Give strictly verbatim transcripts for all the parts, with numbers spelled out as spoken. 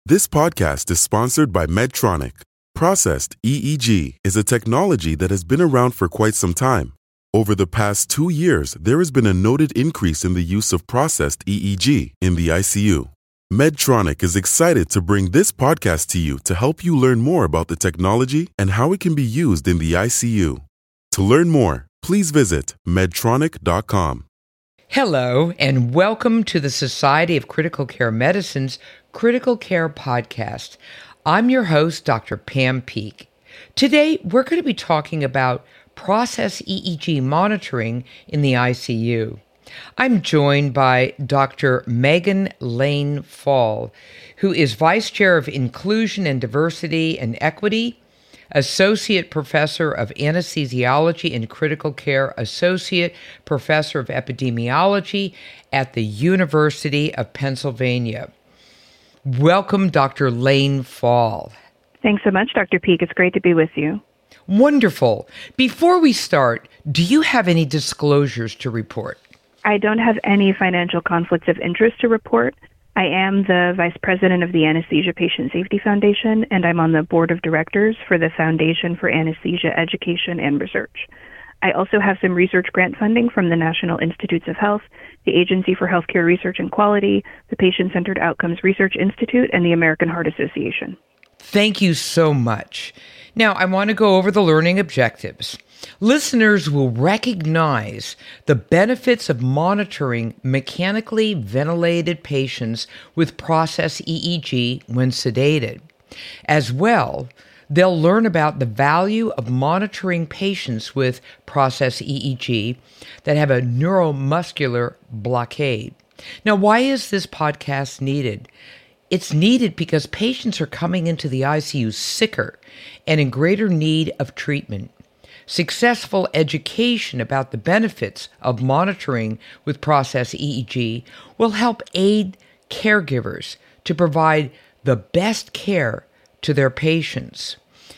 This podcast is sponsored by Medtronic. Processed E E G is a technology that has been around for quite some time. Over the past two years, there has been a noted increase in the use of processed E E G in the I C U. Medtronic is excited to bring this podcast to you to help you learn more about the technology and how it can be used in the I C U. To learn more, please visit medtronic dot com. Hello, and welcome to the Society of Critical Care Medicine's Critical Care Podcast. I'm your host, Doctor Pam Peake. Today, we're going to be talking about process E E G monitoring in the I C U. I'm joined by Doctor Megan Lane Fall, who is Vice Chair of Inclusion and Diversity and Equity, Associate Professor of Anesthesiology and Critical Care, Associate Professor of Epidemiology at the University of Pennsylvania. Welcome, Doctor Lane Fall. Thanks so much, Doctor Peake. It's great to be with you. Wonderful. Before we start, do you have any disclosures to report? I don't have any financial conflicts of interest to report. I am the Vice President of the Anesthesia Patient Safety Foundation, and I'm on the Board of Directors for the Foundation for Anesthesia Education and Research. I also have some research grant funding from the National Institutes of Health, the Agency for Healthcare Research and Quality, the Patient-Centered Outcomes Research Institute, and the American Heart Association. Thank you so much. Now, I want to go over the learning objectives. Listeners will recognize the benefits of monitoring mechanically ventilated patients with process E E G when sedated. As well, they'll learn about the value of monitoring patients with process E E G that have a neuromuscular blockade. Now, why is this podcast needed? It's needed because patients are coming into the I C U sicker and in greater need of treatment. Successful education about the benefits of monitoring with process E E G will help aid caregivers to provide the best care to their patients.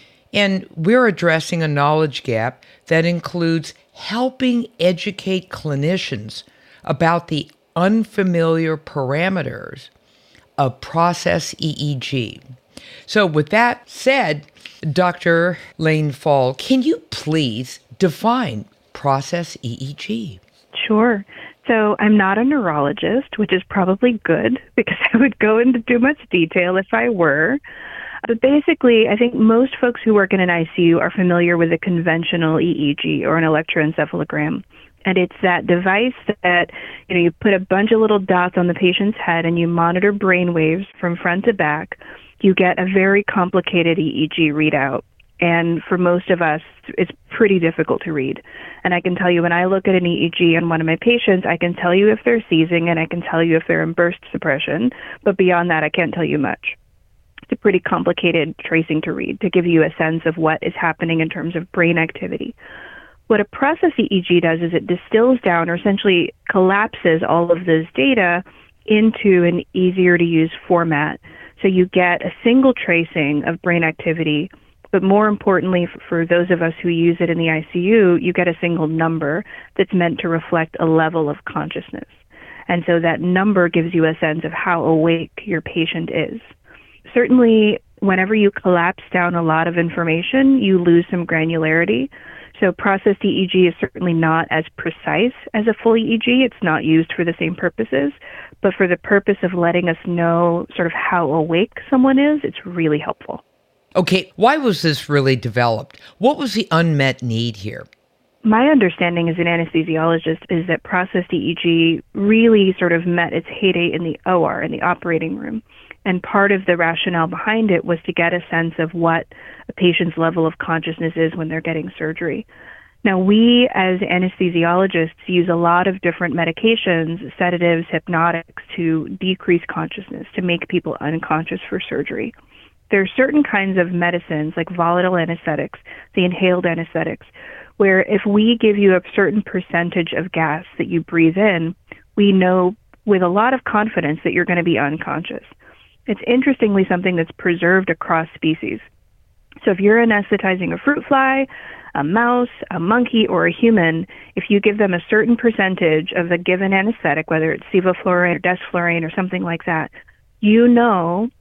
And we're addressing a knowledge gap that includes helping educate clinicians about the unfamiliar parameters of process E E G. So with that said, Doctor Lane Fall, can you please define process E E G? Sure. So I'm not a neurologist, which is probably good because I would go into too much detail if I were. But basically, I think most folks who work in an I C U are familiar with a conventional E E G or an electroencephalogram. And it's that device that, you know, you put a bunch of little dots on the patient's head and you monitor brain waves from front to back. You get a very complicated E E G readout. And for most of us, it's pretty difficult to read. And I can tell you when I look at an E E G on one of my patients, I can tell you if they're seizing and I can tell you if they're in burst suppression. But beyond that, I can't tell you much. It's a pretty complicated tracing to read to give you a sense of what is happening in terms of brain activity. What a process E E G does is it distills down or essentially collapses all of this data into an easier to use format. So you get a single tracing of brain activity, but more importantly, for those of us who use it in the I C U, you get a single number that's meant to reflect a level of consciousness. And so that number gives you a sense of how awake your patient is. Certainly, whenever you collapse down a lot of information, you lose some granularity. So processed E E G is certainly not as precise as a full E E G. It's not used for the same purposes. But for the purpose of letting us know sort of how awake someone is, it's really helpful. Okay, why was this really developed? What was the unmet need here? My understanding as an anesthesiologist is that processed E E G really sort of met its heyday in the O R, in the operating room. And part of the rationale behind it was to get a sense of what a patient's level of consciousness is when they're getting surgery. Now, we as anesthesiologists use a lot of different medications, sedatives, hypnotics, to decrease consciousness, to make people unconscious for surgery. There are certain kinds of medicines, like volatile anesthetics, the inhaled anesthetics, where if we give you a certain percentage of gas that you breathe in, we know with a lot of confidence that you're going to be unconscious. It's interestingly something that's preserved across species. So if you're anesthetizing a fruit fly, a mouse, a monkey, or a human, if you give them a certain percentage of the given anesthetic, whether it's sevoflurane or desflurane or something like that, you know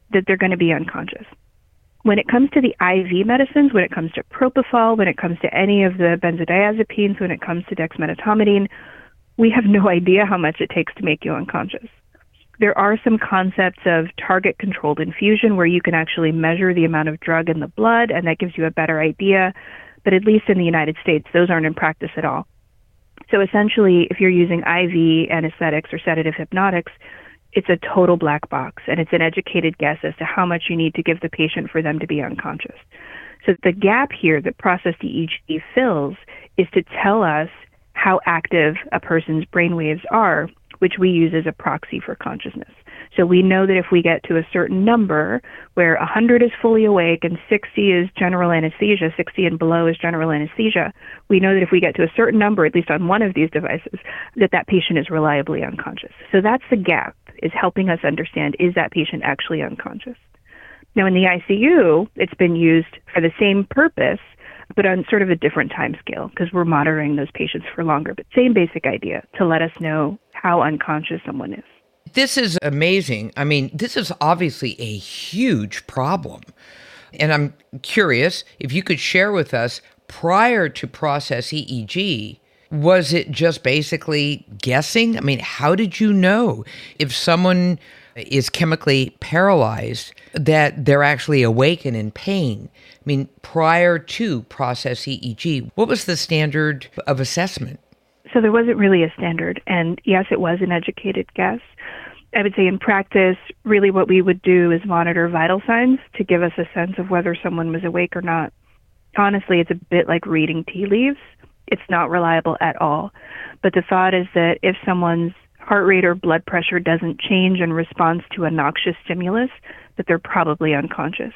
that they're going to be unconscious. When it comes to the I V medicines, when it comes to propofol, when it comes to any of the benzodiazepines, when it comes to dexmedetomidine, we have no idea how much it takes to make you unconscious. There are some concepts of target-controlled infusion where you can actually measure the amount of drug in the blood, and that gives you a better idea. But at least in the United States, those aren't in practice at all. So essentially, if you're using I V anesthetics or sedative hypnotics, it's a total black box, and it's an educated guess as to how much you need to give the patient for them to be unconscious. So the gap here that Process E E G fills is to tell us how active a person's brainwaves are, which we use as a proxy for consciousness. So we know that if we get to a certain number where one hundred is fully awake and sixty is general anesthesia, sixty and below is general anesthesia, we know that if we get to a certain number, at least on one of these devices, that that patient is reliably unconscious. So that's the gap, is helping us understand, is that patient actually unconscious? Now in the I C U, it's been used for the same purpose, but on sort of a different time scale because we're monitoring those patients for longer. But same basic idea, to let us know how unconscious someone is. This is amazing. I mean, this is obviously a huge problem. And I'm curious if you could share with us, prior to Process E E G, was it just basically guessing? I mean, how did you know if someone is chemically paralyzed that they're actually awake and in pain? I mean, prior to Process E E G, what was the standard of assessment? So there wasn't really a standard. And yes, it was an educated guess. I would say in practice, really what we would do is monitor vital signs to give us a sense of whether someone was awake or not. Honestly, it's a bit like reading tea leaves. It's not reliable at all. But the thought is that if someone's heart rate or blood pressure doesn't change in response to a noxious stimulus, that they're probably unconscious.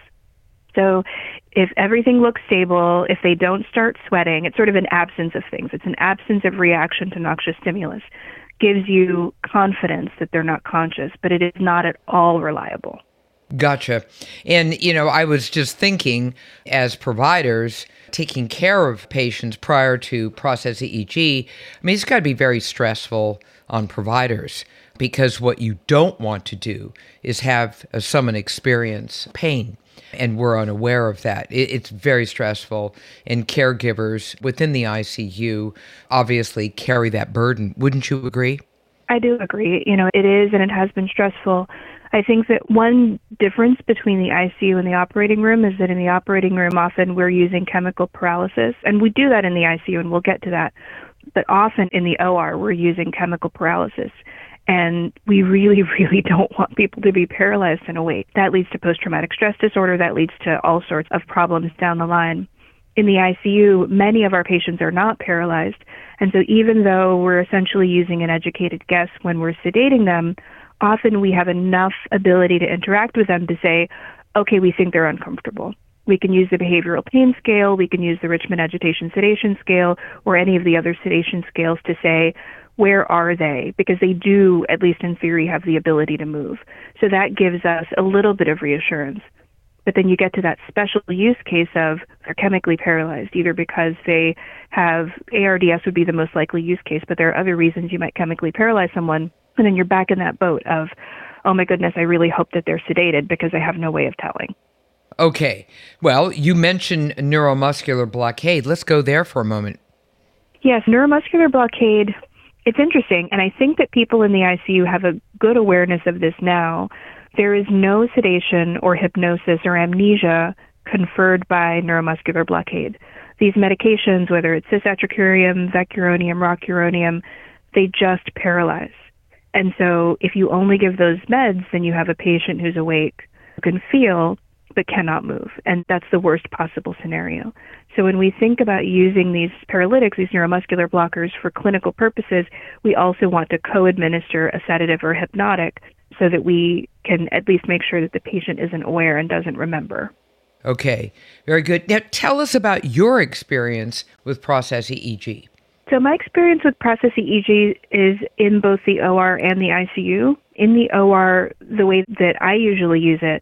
So if everything looks stable, if they don't start sweating, it's sort of an absence of things. It's an absence of reaction to noxious stimulus. Gives you confidence that they're not conscious, but it is not at all reliable. Gotcha. And, you know, I was just thinking, as providers, taking care of patients prior to Process E E G, I mean, it's got to be very stressful on providers, because what you don't want to do is have uh, someone experience pain. And we're unaware of that. It, it's very stressful. And caregivers within the I C U obviously carry that burden. Wouldn't you agree? I do agree. You know, it is, and it has been stressful. I think that one difference between the I C U and the operating room is that in the operating room, often we're using chemical paralysis. And we do that in the I C U, and we'll get to that. But often in the O R, we're using chemical paralysis. And we really, really don't want people to be paralyzed and awake. That leads to post-traumatic stress disorder. That leads to all sorts of problems down the line. In the I C U, many of our patients are not paralyzed. And so even though we're essentially using an educated guess when we're sedating them, often we have enough ability to interact with them to say, okay, we think they're uncomfortable. We can use the behavioral pain scale. We can use the Richmond agitation sedation scale or any of the other sedation scales to say, where are they? Because they do, at least in theory, have the ability to move. So that gives us a little bit of reassurance. But then you get to that special use case of they're chemically paralyzed, either because they have A R D S would be the most likely use case, but there are other reasons you might chemically paralyze someone. And then you're back in that boat of, oh my goodness, I really hope that they're sedated because I have no way of telling. Okay. Well, you mentioned neuromuscular blockade. Let's go there for a moment. Yes, neuromuscular blockade. It's interesting, and I think that people in the I C U have a good awareness of this now. There is no sedation or hypnosis or amnesia conferred by neuromuscular blockade. These medications, whether it's cisatracurium, vecuronium, rocuronium, they just paralyze. And so if you only give those meds, then you have a patient who's awake, who can feel, but cannot move. And that's the worst possible scenario. So when we think about using these paralytics, these neuromuscular blockers for clinical purposes, we also want to co-administer a sedative or hypnotic so that we can at least make sure that the patient isn't aware and doesn't remember. Okay, very good. Now tell us about your experience with Process E E G. So my experience with Process E E G is in both the O R and the I C U. In the O R, the way that I usually use it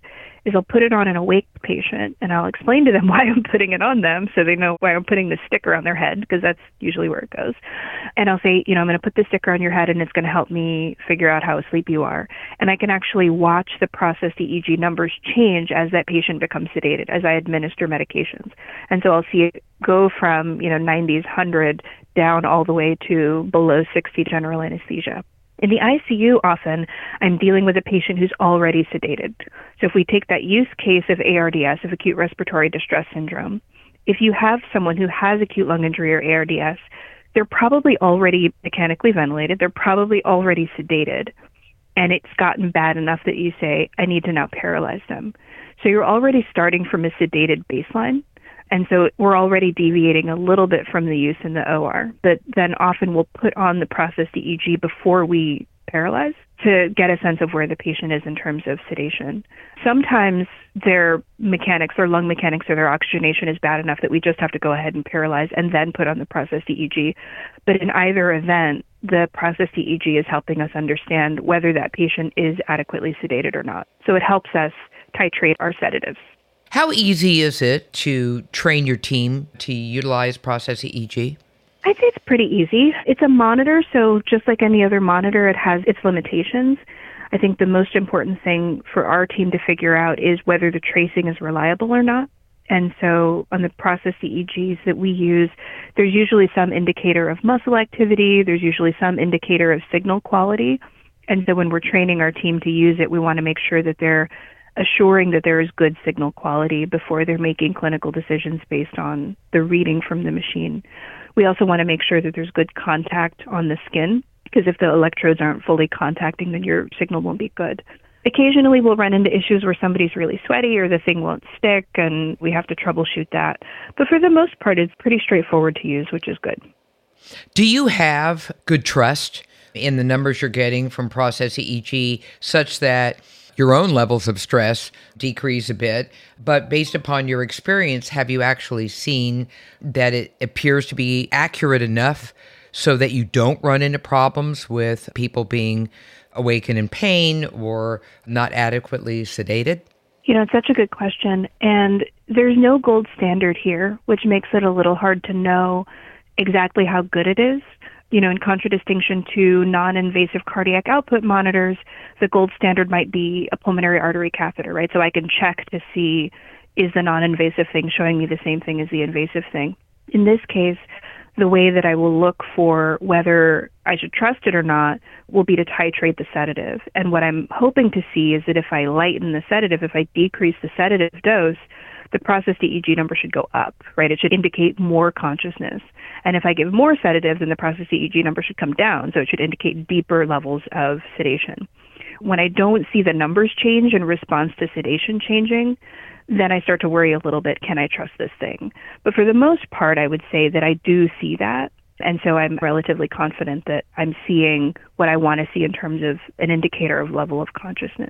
is I'll put it on an awake patient, and I'll explain to them why I'm putting it on them so they know why I'm putting the sticker on their head, because that's usually where it goes. And I'll say, you know, I'm going to put the sticker on your head, and it's going to help me figure out how asleep you are. And I can actually watch the processed E E G numbers change as that patient becomes sedated, as I administer medications. And so I'll see it go from, you know, nineties, one hundred down all the way to below sixty general anesthesia. In the I C U, often, I'm dealing with a patient who's already sedated. So if we take that use case of A R D S, of acute respiratory distress syndrome, if you have someone who has acute lung injury or A R D S, they're probably already mechanically ventilated, they're probably already sedated, and it's gotten bad enough that you say, I need to now paralyze them. So you're already starting from a sedated baseline. And so we're already deviating a little bit from the use in the O R, but then often we'll put on the processed E E G before we paralyze to get a sense of where the patient is in terms of sedation. Sometimes their mechanics, their lung mechanics or their oxygenation is bad enough that we just have to go ahead and paralyze and then put on the processed E E G. But in either event, the processed E E G is helping us understand whether that patient is adequately sedated or not. So it helps us titrate our sedatives. How easy is it to train your team to utilize processed E E G? I'd say it's pretty easy. It's a monitor, so just like any other monitor, it has its limitations. I think the most important thing for our team to figure out is whether the tracing is reliable or not. And so on the processed E E Gs that we use, there's usually some indicator of muscle activity. There's usually some indicator of signal quality. And so when we're training our team to use it, we want to make sure that they're assuring that there is good signal quality before they're making clinical decisions based on the reading from the machine. We also want to make sure that there's good contact on the skin, because if the electrodes aren't fully contacting, then your signal won't be good. Occasionally we'll run into issues where somebody's really sweaty or the thing won't stick, and we have to troubleshoot that. But for the most part, it's pretty straightforward to use, which is good. Do you have good trust in the numbers you're getting from processed E E G such that your own levels of stress decrease a bit, but based upon your experience, have you actually seen that it appears to be accurate enough so that you don't run into problems with people being awake and in pain or not adequately sedated? You know, it's such a good question. And there's no gold standard here, which makes it a little hard to know exactly how good it is. You know, in contradistinction to non-invasive cardiac output monitors, the gold standard might be a pulmonary artery catheter, right? So I can check to see, is the non-invasive thing showing me the same thing as the invasive thing? In this case, the way that I will look for whether I should trust it or not will be to titrate the sedative. And what I'm hoping to see is that if I lighten the sedative, if I decrease the sedative dose, the processed E E G number should go up, right? It should indicate more consciousness. And if I give more sedative, then the processed E E G number should come down, so it should indicate deeper levels of sedation. When I don't see the numbers change in response to sedation changing, then I start to worry a little bit, can I trust this thing? But for the most part, I would say that I do see that. And so I'm relatively confident that I'm seeing what I want to see in terms of an indicator of level of consciousness.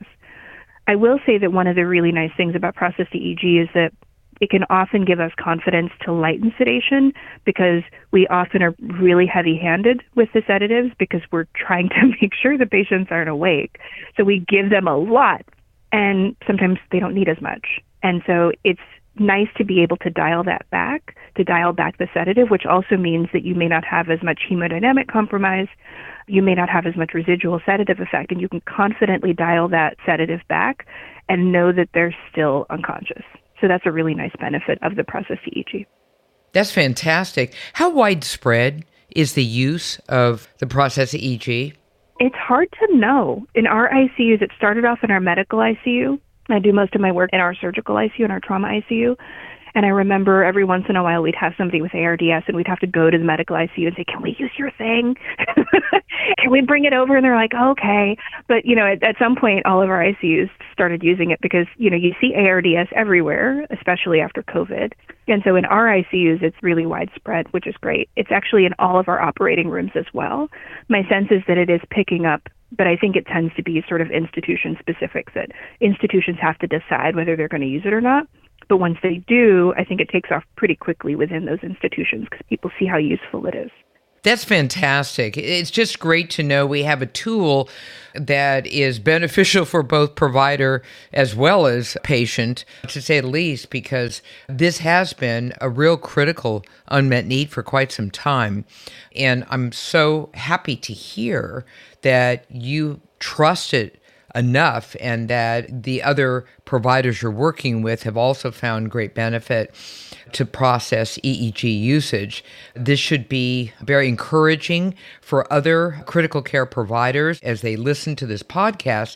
I will say that one of the really nice things about processed E E G is that it can often give us confidence to lighten sedation, because we often are really heavy-handed with the sedatives because we're trying to make sure the patients aren't awake. So we give them a lot, and sometimes they don't need as much. And so it's nice to be able to dial that back, to dial back the sedative, which also means that you may not have as much hemodynamic compromise, you may not have as much residual sedative effect, and you can confidently dial that sedative back and know that they're still unconscious. So that's a really nice benefit of the processed E E G. That's fantastic. How widespread is the use of the processed E E G? It's hard to know. In our I C Us, it started off in our medical I C U. I do most of my work in our surgical I C U and our trauma I C U. And I remember every once in a while we'd have somebody with A R D S and we'd have to go to the medical I C U and say, can we use your thing? Can we bring it over? And they're like, okay. But, you know, at, at some point, all of our I C Us started using it because, you know, you see A R D S everywhere, especially after COVID. And so in our I C Us, it's really widespread, which is great. It's actually in all of our operating rooms as well. My sense is that it is picking up, but I think it tends to be sort of institution specific, that institutions have to decide whether they're going to use it or not. But once they do, I think it takes off pretty quickly within those institutions because people see how useful it is. That's fantastic. It's just great to know we have a tool that is beneficial for both provider as well as patient, to say the least, because this has been a real critical unmet need for quite some time. And I'm so happy to hear that you trust it enough and that the other providers you're working with have also found great benefit to process E E G usage. This should be very encouraging for other critical care providers as they listen to this podcast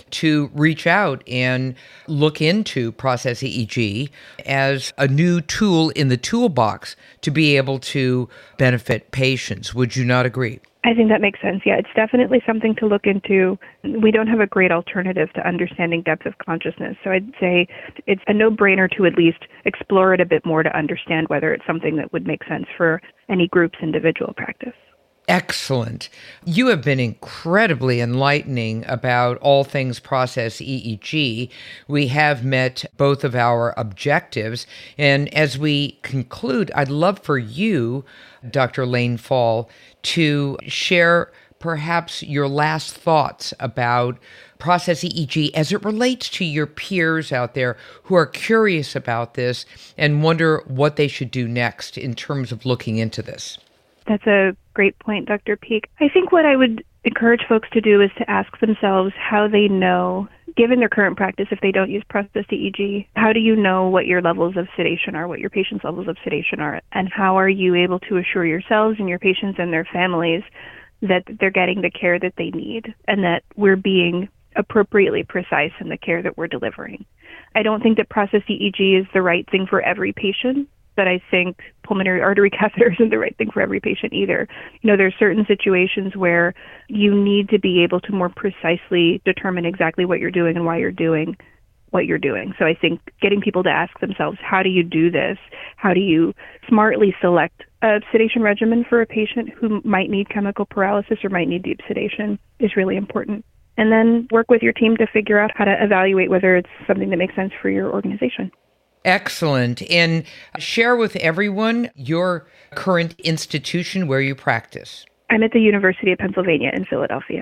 to reach out and look into Process E E G as a new tool in the toolbox to be able to benefit patients. Would you not agree? I think that makes sense. Yeah, it's definitely something to look into. We don't have a great alternative to understanding depth of consciousness. So I'd say it's a no-brainer to at least explore it a bit more to understand whether it's something that would make sense for any group's individual practice. Excellent. You have been incredibly enlightening about all things Process E E G. We have met both of our objectives. And as we conclude, I'd love for you, Doctor Lane Fall, to share perhaps your last thoughts about Process E E G as it relates to your peers out there who are curious about this and wonder what they should do next in terms of looking into this. That's a great point, Doctor Peak. I think what I would encourage folks to do is to ask themselves how they know, given their current practice, if they don't use Process E E G, how do you know what your levels of sedation are, what your patients' levels of sedation are, and how are you able to assure yourselves and your patients and their families that they're getting the care that they need and that we're being appropriately precise in the care that we're delivering. I don't think that Process E E G is the right thing for every patient, but I think pulmonary artery catheter isn't the right thing for every patient either. You know, there are certain situations where you need to be able to more precisely determine exactly what you're doing and why you're doing what you're doing. So I think getting people to ask themselves, how do you do this? How do you smartly select a sedation regimen for a patient who might need chemical paralysis or might need deep sedation is really important. And then work with your team to figure out how to evaluate whether it's something that makes sense for your organization. Excellent. And share with everyone your current institution where you practice. I'm at the University of Pennsylvania in Philadelphia.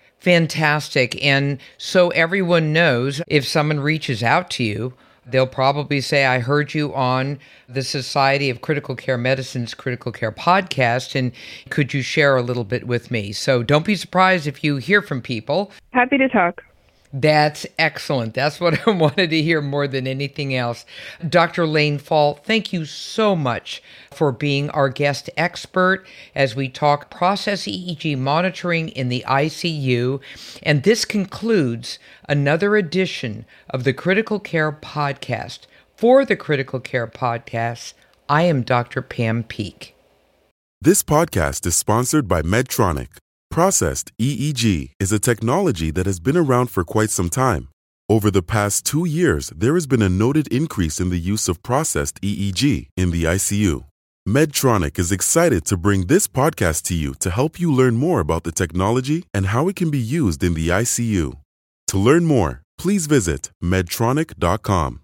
Fantastic. And so everyone knows if someone reaches out to you, they'll probably say, I heard you on the Society of Critical Care Medicine's Critical Care podcast, and could you share a little bit with me? So don't be surprised if you hear from people. Happy to talk. That's excellent. That's what I wanted to hear more than anything else. Doctor Lane Fall, thank you so much for being our guest expert as we talk Process E E G monitoring in the I C U. And this concludes another edition of the Critical Care Podcast. For the Critical Care Podcast, I am Doctor Pam Peak. This podcast is sponsored by Medtronic. Processed E E G is a technology that has been around for quite some time. Over the past two years, there has been a noted increase in the use of processed E E G in the I C U. Medtronic is excited to bring this podcast to you to help you learn more about the technology and how it can be used in the I C U. To learn more, please visit medtronic dot com.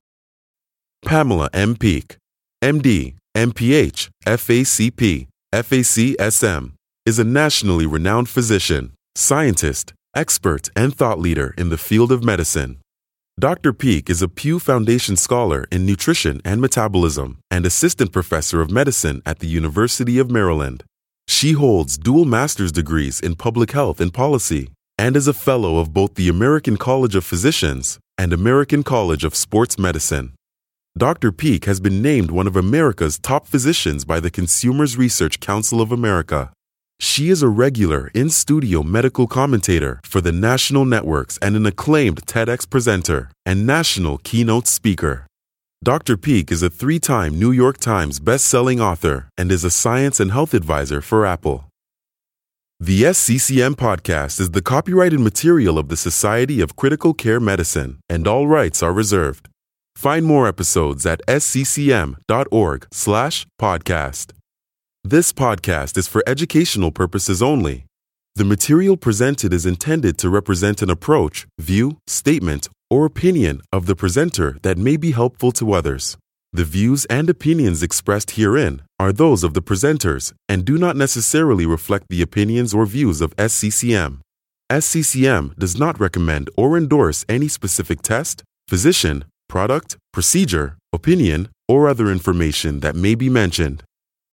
Pamela M. Peak, M D, M P H, F A C P, F A C S M, is a nationally renowned physician, scientist, expert, and thought leader in the field of medicine. Doctor Peak is a Pew Foundation Scholar in Nutrition and Metabolism and Assistant Professor of Medicine at the University of Maryland. She holds dual master's degrees in Public Health and Policy and is a fellow of both the American College of Physicians and American College of Sports Medicine. Doctor Peak has been named one of America's top physicians by the Consumers Research Council of America. She is a regular in-studio medical commentator for the national networks and an acclaimed TEDx presenter and national keynote speaker. Doctor Peak is a three-time New York Times best-selling author and is a science and health advisor for Apple. The S C C M podcast is the copyrighted material of the Society of Critical Care Medicine, and all rights are reserved. Find more episodes at s c c m dot org slash podcast. This podcast is for educational purposes only. The material presented is intended to represent an approach, view, statement, or opinion of the presenter that may be helpful to others. The views and opinions expressed herein are those of the presenters and do not necessarily reflect the opinions or views of S C C M. S C C M does not recommend or endorse any specific test, physician, product, procedure, opinion, or other information that may be mentioned.